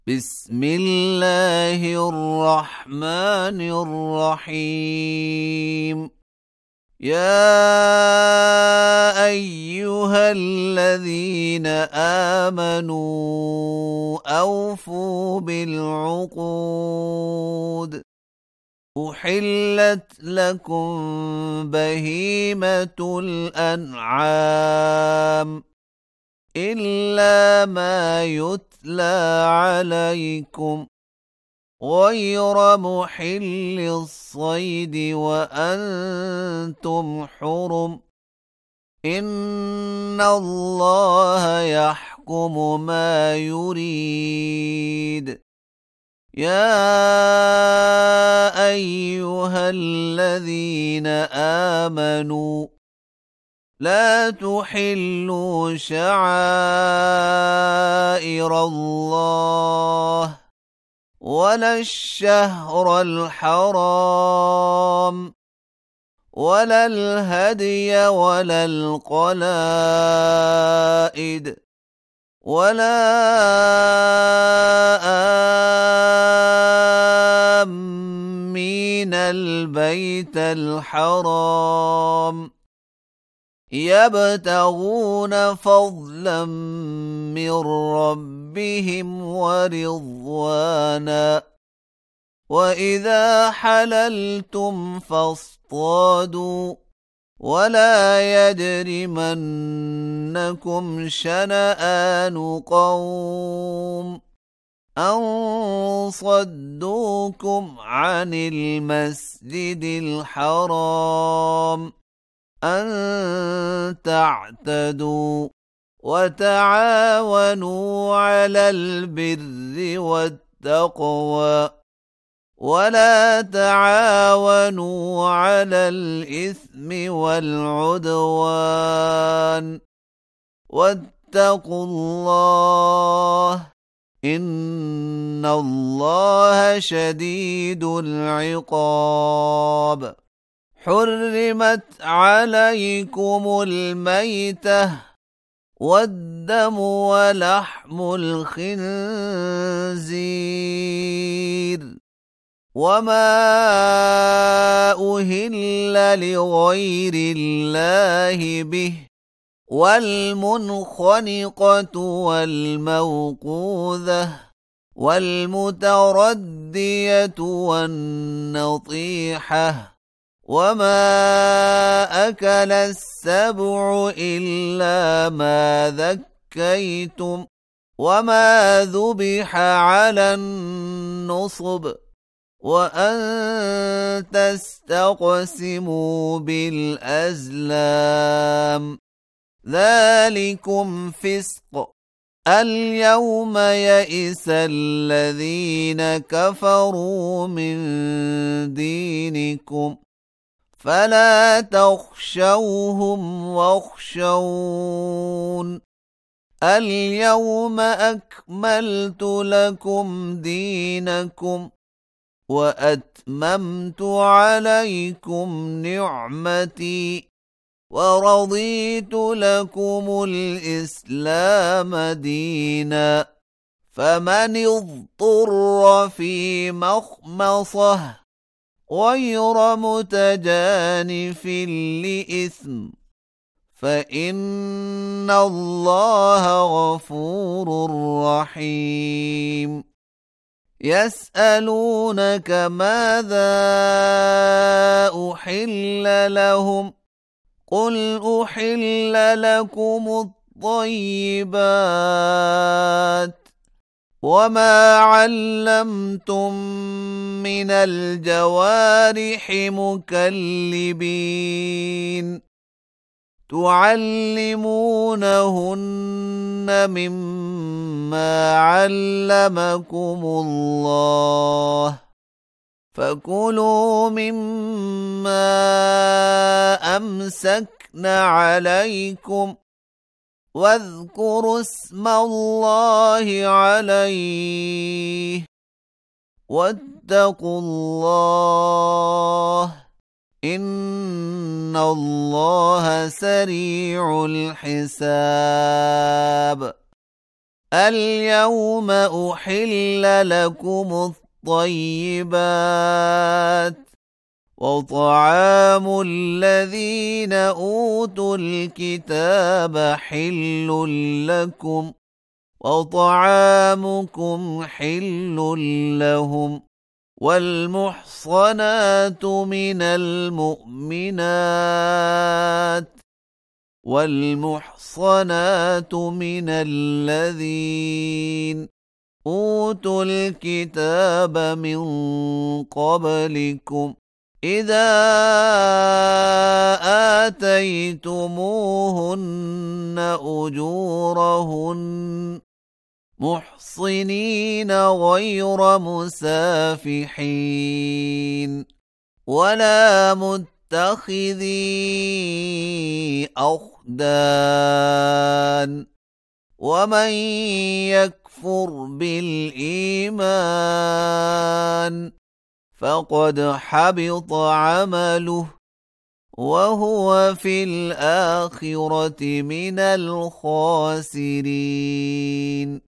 بسم الله الرحمن الرحيم. يا أيها الذين آمنوا أوفوا بالعقود. أحلت لكم بهيمة الأنعام إلا ما يتلى عليكم غير محل الصيد وأنتم حرم. إن الله يحكم ما يريد. يا أيها الذين آمنوا لا تحلوا شعائر الله ولا الشهر الحرام ولا الهدي ولا القلائد ولا آمين البيت الحرام يبتغون فضلا من ربهم ورضوانا. وإذا حللتم فاصطادوا ولا يجرمنكم شنآن قوم أن صدوكم عن المسجد الحرام أن تعتدوا وتعاونوا على البر والتقوى ولا تعاونوا على الإثم والعدوان واتقوا الله إن الله شديد العقاب. حرمت عليكم الميتة والدم ولحم الخنزير وما أهل لغير الله به والمنخنقة والموقوذة والمتردية والنطيحة وما أكل السبع إلا ما ذكيتم وما ذبح على النصب وأن تستقسموا بالأزلام ذلكم فسق. اليوم يئس الذين كفروا من دينكم فلا تخشوهم واخشون. اليوم أكملت لكم دينكم وأتممت عليكم نعمتي ورضيت لكم الإسلام دينا. فمن اضطر في مخمصة غير متجانف لإثم فإن الله غفور رحيم. يسألونك ماذا أحل لهم قل أحل لكم الطيبات وما علمتم من الجوارح مكلبين تعلمونهن مما علمكم الله فكلوا مما أمسكن عليكم واذكروا اسم الله عليه واتقوا الله إن الله سريع الحساب. اليوم أحل لكم الطيبات وطعام الذين أوتوا الكتاب حل لكم وطعامكم حل لهم والمحصنات من الذين أوتوا الكتاب من قبلكم إذا آتيتموهن أجورهن محصنين غير مسافحين ولا متخذي أخدان ومن يكفر بالإيمان فقد حبط عمله وهو في الآخرة من الخاسرين